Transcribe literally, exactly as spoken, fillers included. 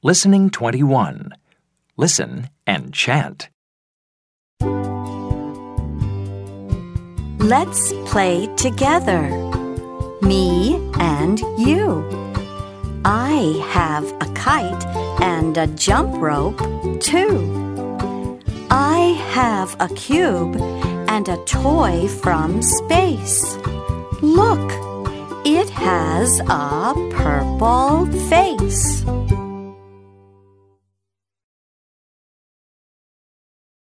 Listening twenty-one. Listen and chant. Let's play together. Me and you. I have a kite and a jump rope, too. I have a cube and a toy from space. Look, it has a purple face.